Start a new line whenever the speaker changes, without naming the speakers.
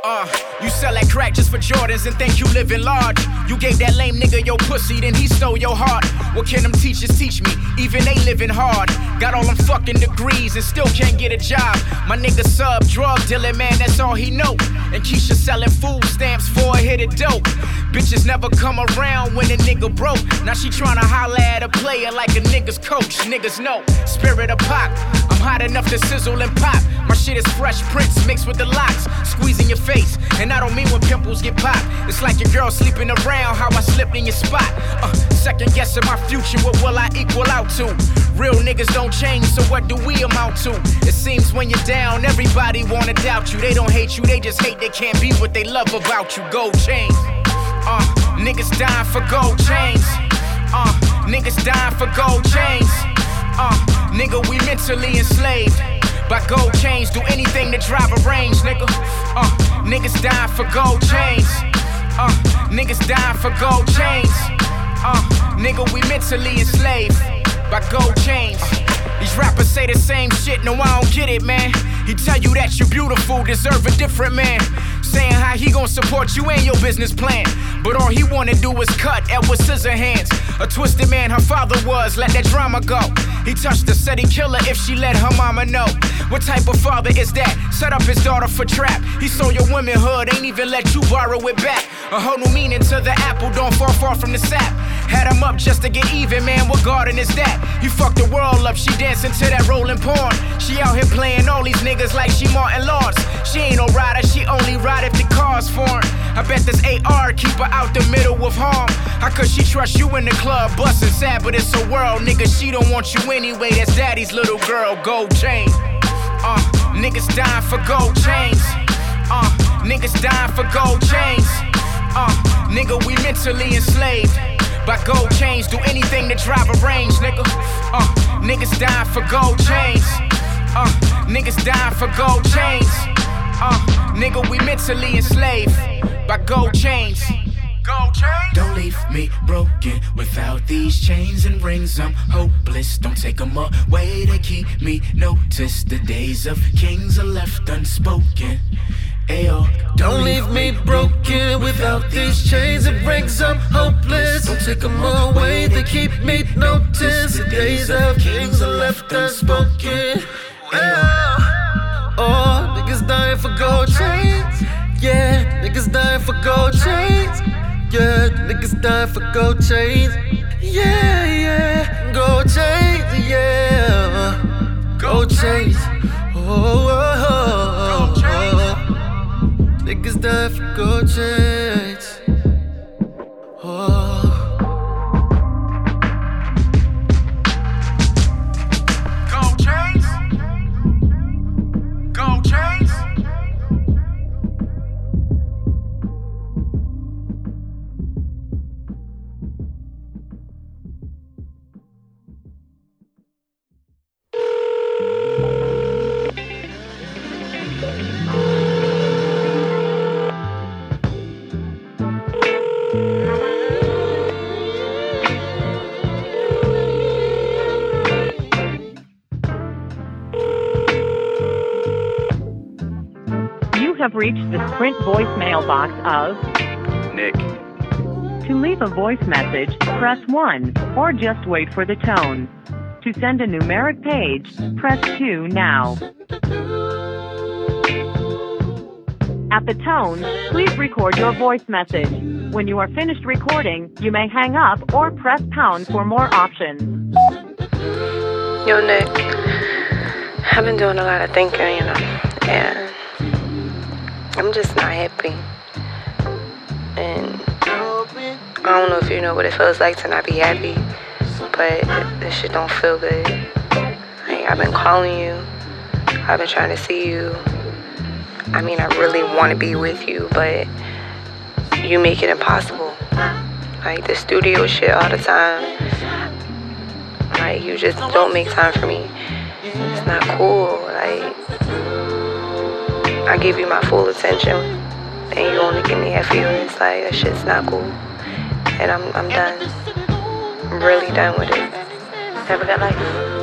You sell that crack just for Jordans and think you living large. You gave that lame nigga your pussy, then he stole your heart. What can them teachers teach me? Even they living hard. Got all them fucking degrees and still can't get a job. My nigga sub, drug dealing, man, that's all he know. And Keisha selling food stamps for a hit of dope. Bitches never come around when a nigga broke. Now she tryna holla at a player like a nigga's coach. Niggas know, spirit of pop. I'm hot enough to sizzle and pop. My shit is Fresh Prince mixed with the locks. Squeezing your face, and I don't mean when pimples get popped. It's like your girl sleeping around how I slipped in your spot. Second guessing my future, what will I equal out to? Real niggas don't change, so what do we amount to? It seems when you're down, everybody wanna doubt you. They don't hate you, they just hate they can't be what they love about you. Gold chains. Niggas dying for gold chains. Niggas dying for gold chains. Nigga, we mentally enslaved by gold chains. Do anything to drive a range, nigga. Niggas dying for gold chains. Niggas dying for gold chains. Nigga, we mentally enslaved by gold chains. These rappers say the same shit, no, I don't get it, man. He tell you that you beautiful, deserve a different man. Saying how he gon' support you and your business plan. But all he wanna do is cut Edward Scissorhands. A twisted man her father was, let that drama go. He touched her, said he'd kill her if she let her mama know. What type of father is that? Set up his daughter for trap. He saw your womanhood, ain't even let you borrow it back. A whole new meaning to the apple, don't fall far from the sap. Had him up just to get even, man, what garden is that? He fucked the world up, she dancing to that rolling porn. She out here playing all these niggas like she Martin Lawrence. She ain't no rider, she only ride if the car's foreign. I bet this AR keep her out the middle of harm. How could she trust you in the club, bustin' sad, but it's a world, nigga, she don't want you anyway. That's daddy's little girl, gold chain. Niggas dying for gold chains. Niggas dying for gold chains. Nigga, we mentally enslaved by gold chains. Do anything to drive a range, nigga. Niggas dying for gold chains. Niggas dying for gold chains. Nigga, we mentally enslaved by gold chains. Don't leave me broken without these chains and rings. I'm hopeless, don't take them away. They keep me noticed. The days of kings are left unspoken. Ayo.
Don't leave me broken without these chains and rings. I'm hopeless, don't take them away. They keep me noticed. The days of kings are left unspoken. Oh, niggas dying for gold chains. Yeah, niggas dying for gold chains. Yeah, niggas dying for gold chains. Yeah, yeah, gold chains. Yeah, gold chains. Oh, oh, oh, oh. Niggas dying for gold chains. Oh.
Gold chains. Gold chains.
Have reached the Sprint voicemail box of
Nick.
To leave a voice message, press 1, or just wait for the tone. To send a numeric page, press 2 now. At the tone, please record your voice message. When you are finished recording, you may hang up or press pound for more options.
Yo, Nick, I've been doing a lot of thinking, and I'm just not happy. And I don't know if you know what it feels like to not be happy, but this shit don't feel good. Like, I've been calling you, I've been trying to see you. I mean, I really want to be with you, but you make it impossible. Like, the studio shit all the time. Like, you just don't make time for me. It's not cool. Like, I give you my full attention, and you only give me half of yours. Like, that shit's not cool. And I'm done. I'm really done with it. Have a good life.